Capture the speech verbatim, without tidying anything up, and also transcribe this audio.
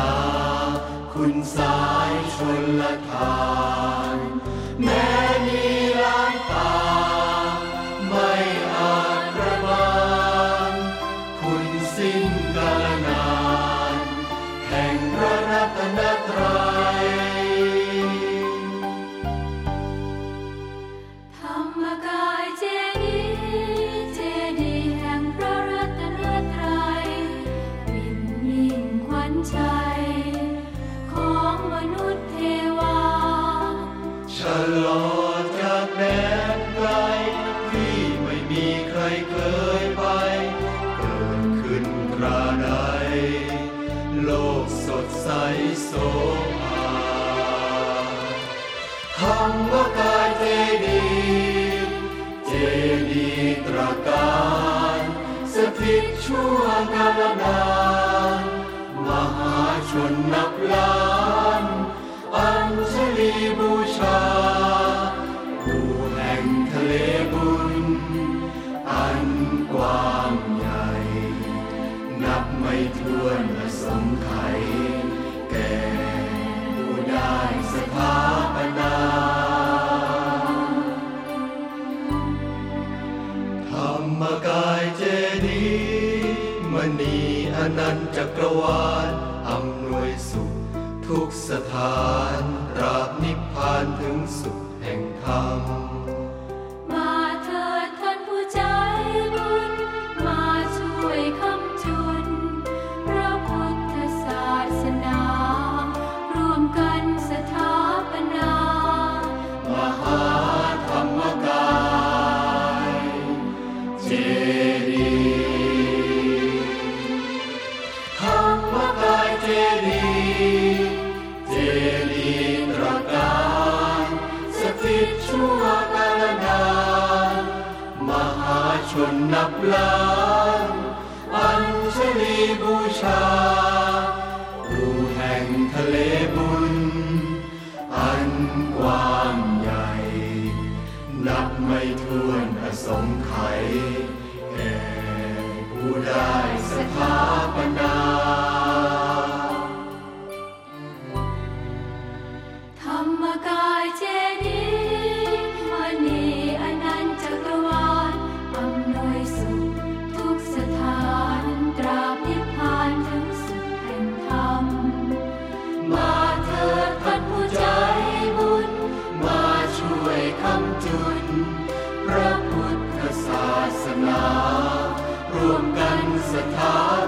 นาคุณสายชนละทานแม้มีล้านตาไม่อาจประมาณคุณสิ้นกาลนานแห่งพระรัตนตรัยธรรมกายเจดีย์เจดีย์แห่งพระรัตนตรัยเป็นยิ่งขวัญชัยของมนุษย์เทวาฉลอดจากแดนไกลที่ไม่มีใครเคยไปเกิดขึ้นคราใดโลกสดใสโสภาธรรมกายเจดีย์เจดีย์ตระการสถิตชั่วกาลนานมหาชนนับล้านอัญชลีบูชาผู้แห่งทะเลบุญอันกว้างใหญ่นับไม่ถ้วนอสงไขยแก่ผู้ได้สถาปนาธรรมกายเจดีย์มณีอนันตจักรวาลอำนวยสุขทุกสถานตราบนิพพานถึงสุขแห่งธรรมมาเถิดท่านผู้ใจบุญมาช่วยคำจุนพระพุทธศาสนารวมกันสถาปนามหาธรรมกายเจดีย์ธรรมกายเจดีย์เจดีย์ตระการสถิตชั่วกาลนานมหาชนนับล้านอัญชลีบูชาผู้แห่งทะเลบุญอันกว้างใหญ่นับไม่ถ้วนอสงไขยแก่ผู้ได้สถาปนาธรรมกายเจดีย์มณีอนันตจักรวาลอำนวยสุขทุกสถานตราบนิพพานถึงสุขแห่งธรรมมาเถิดท่านผู้ใจบุญมาช่วยคำจุนพระพุทธศาสนารวมกันสถา